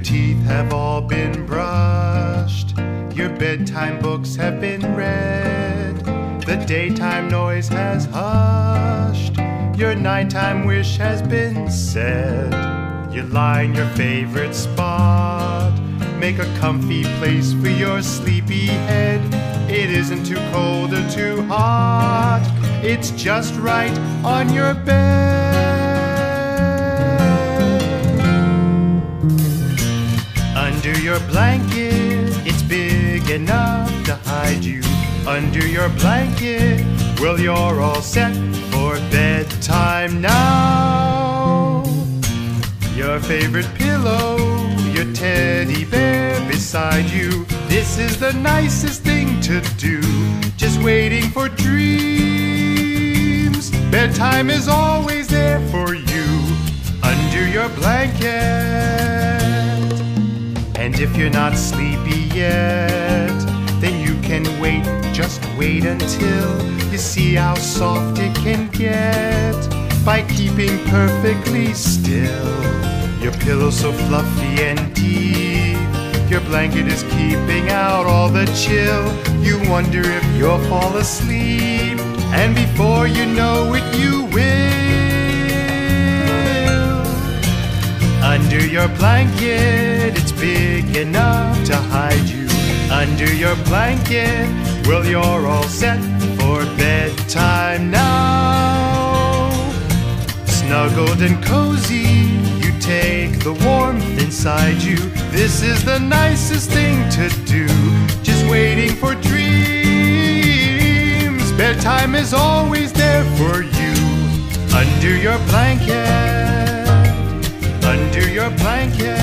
teeth have all been brushed, your bedtime books have been read, the daytime noise has hushed, your nighttime wish has been said. You lie in your favorite spot, make a comfy place for your sleepy head. It isn't too cold or too hot, it's just right on your bed. Under your blanket, it's big enough to hide you. Under your blanket, well, you're all set for bedtime now. Your favorite pillow, your teddy bear beside you. This is the nicest thing to do, just waiting for dreams. Bedtime is always there for you, under your blanket. And if you're not sleepy yet, then you can wait, just wait until you see how soft it can get by keeping perfectly still. Your pillow's so fluffy and deep, your blanket is keeping out all the chill. You wonder if you'll fall asleep, and before you know it, you will. Under your blanket, it's big enough to hide you. Under your blanket, well, you're all set for bedtime now. Snuggled and cozy, you take the warmth inside you. This is the nicest thing to do, just waiting for dreams. Bedtime is always there for you, under your blanket, under your blanket.